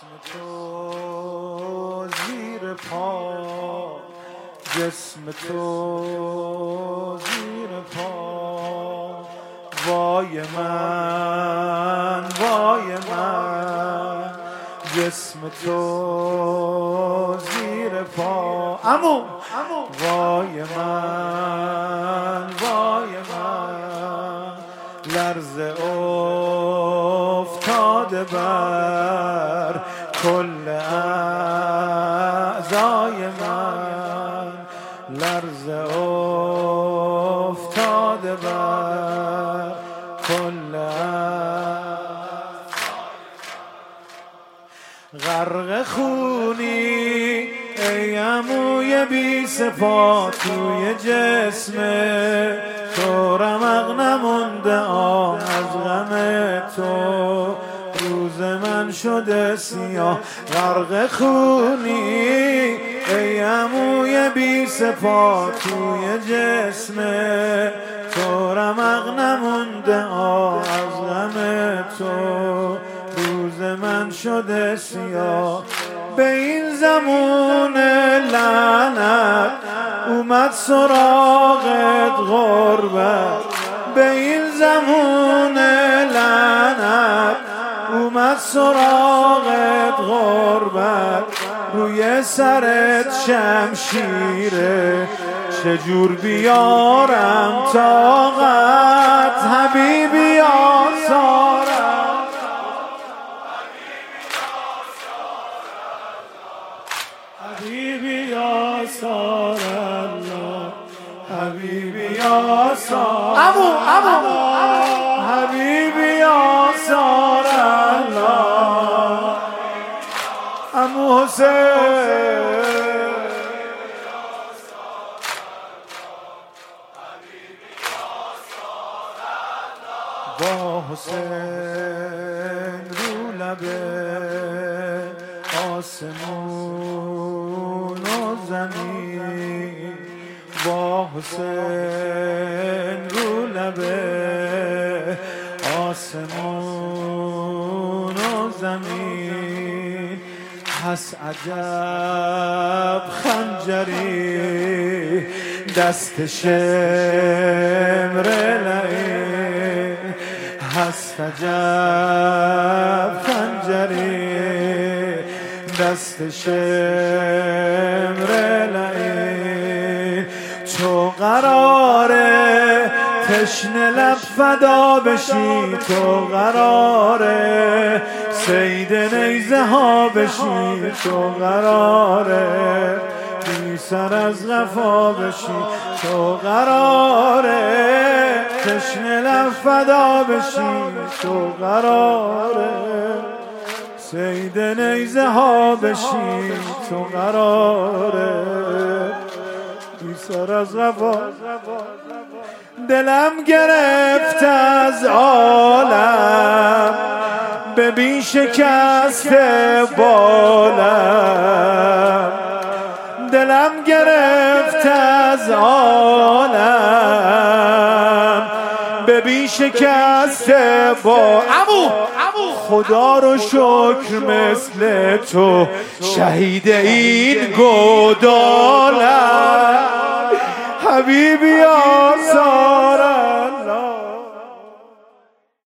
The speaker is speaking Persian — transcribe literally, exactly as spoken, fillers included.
جسم تو زیر پا، جسم تو زیر پا، وای من وای من، جسم تو زیر پا، امو وای من وای من، لرزه افتاده بر کل اعضای من، لرزه افتاده بر کل غرق خونی ای عموی بی صفا، توی جسم تو رمق نمونده آه از غم تو، روز من شده سیاه. غرق خونی ای عموی بی صفا، توی جسم تو رمق نمونده آه از غم تو، روز من شده سیاه. به این زمان لعنت اومد سراغت غربت، به این زمان لعنت اومد سراغت غربت، روی سرت شمشیره چجور بیارم طاقت، حبیبی آثارم حبیبی آثار الله، حبیبی آثار امو امو حبیبی آثار الله، امو حسین با حسین رو لبه آسمون و زمین، با حسین رو لبه آسمون و زمین، پس عجب خنجری دست شمر لعین، هست عجب خنجری دست شمر لعین، تو قراره تشنه لب فدا بشی، تو قراره صید نیزه ها بشی، تو قراره بی سر از غفا بشی، تو قراره تشنه لب فدا بشی، تو قراره صید نیزه ها بشی، تو قراره بی سر از غفا. دلم گرفت از عالم به بی شکست بالم، دلم گرفت از عالم به بی شکست با امو خدا رو شکر مثل تو شهید این گودالم، حبیبی آثارم